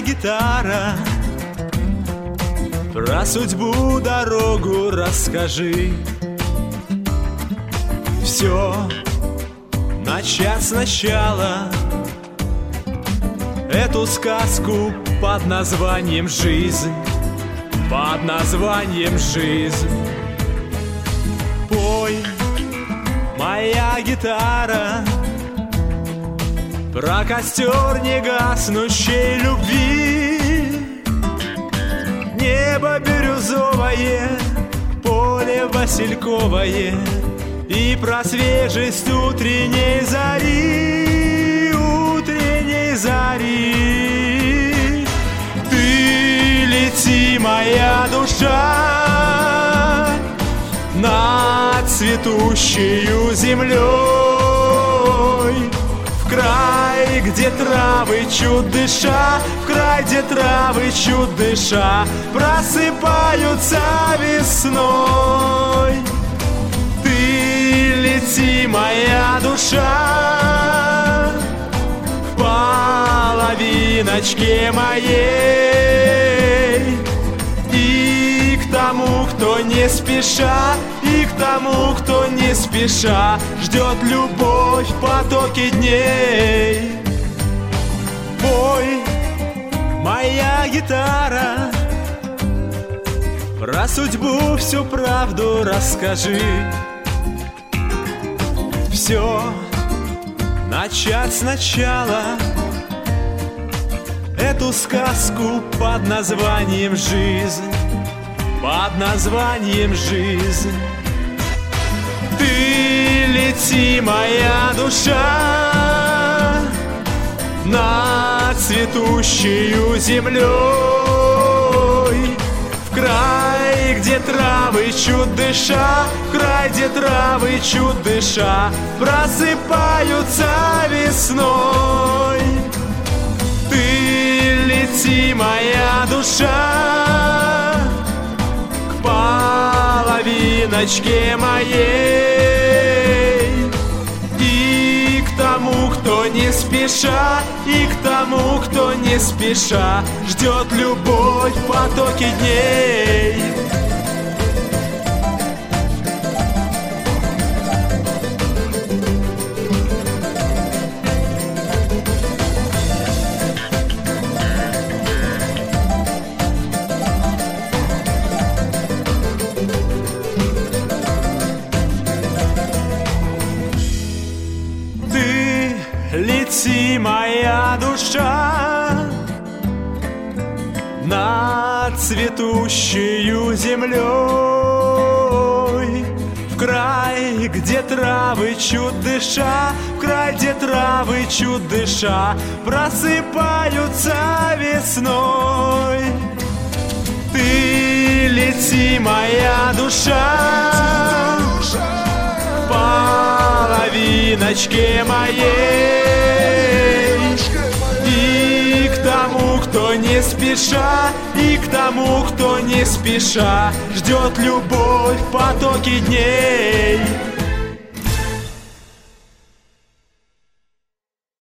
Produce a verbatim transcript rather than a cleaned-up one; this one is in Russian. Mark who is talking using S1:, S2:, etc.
S1: гитара, про судьбу дорогу расскажи. Все начать сначала, эту сказку под названием «Жизнь», под названием «Жизнь». Пой, моя гитара, про костер негаснущей любви. Небо бирюзовое, поле васильковое, и про свежесть утренней зари, утренней зари. Ты лети, моя душа, над цветущею землей, в край, где травы чуть дыша, в край, где травы чуть дыша просыпаются весной. Ты лети, моя душа, в половиночке моей, и к тому, кто не спеша, и к тому, кто не спеша ждет любовь в потоке дней. Пой, моя гитара, про судьбу всю правду расскажи. Все начать сначала, эту сказку под названием «Жизнь», под названием «Жизнь». Ты лети, моя душа, над цветущею землей, в край, где травы чуть дыша, в край, где травы чуть дыша просыпаются весной. Ты лети, моя душа, к половиночке моей, и к тому, кто не спеша, и к тому, кто не спеша ждет любовь в потоке дней. Лети, моя душа, над цветущею землей, в край, где травы чуть дыша, в край, где травы чуть дыша просыпаются весной. Ты лети, моя душа, в половиночке моей, и к тому, кто не спеша, и к тому, кто не спеша ждет любовь в потоке дней.